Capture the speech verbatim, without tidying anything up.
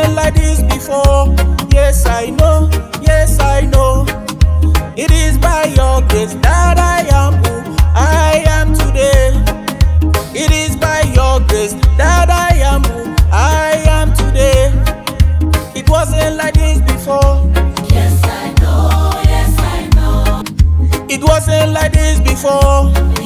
wasn't like this before. Yes, I know, yes, I know. It is by your grace that I am who I am today. It is by your grace that I am who I am today. It wasn't like this before. Yes, I know, yes, I know. It wasn't like this before.